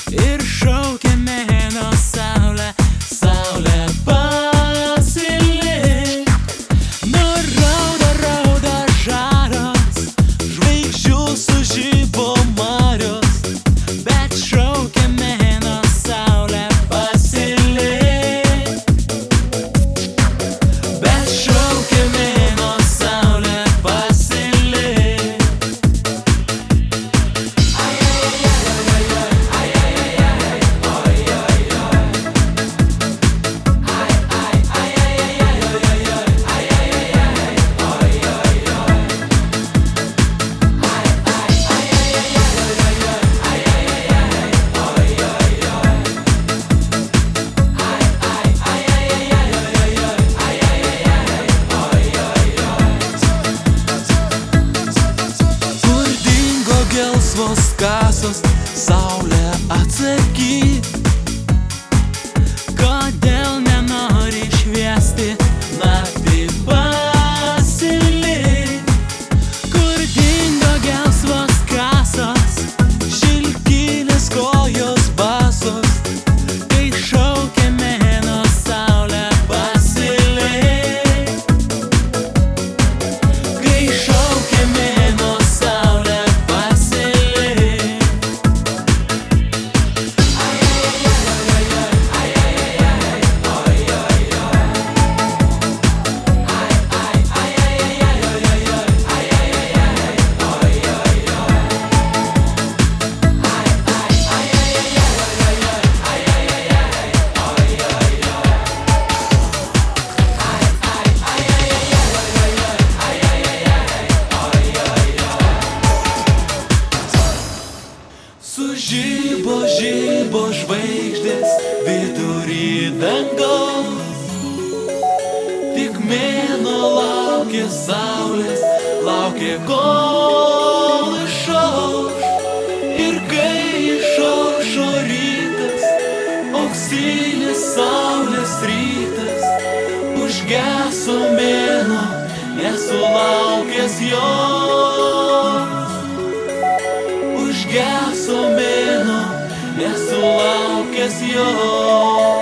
ir šaukia mėnio saulė, saulė pasilik. Nurauda, rauda žaros, žvaigždžių sužibo marios, bet šaukia mėnio saulė pasilik. Bet šaukia mėnio saulė pasilik. Kur dingo gelsvos kasos, saulė atsakyk. Kodėl nenori šviesti, naktį pasilik. Kur dingo gelsvos kasos, šilkinės kojos basos, kai šaukia mėnio saulė pasilik. Kai šaukia mėnio saulė pasilik. Sužibo, žibo žvaigždės vidury dangaus. Tik mėnuo laukė saulės, laukė kol išauš. Ir kai išaušo rytas, auksinis saulės rytas, užgeso mėnuo, nesulaukęs jos. Užgeso mėnuo, nesulaukęs jo.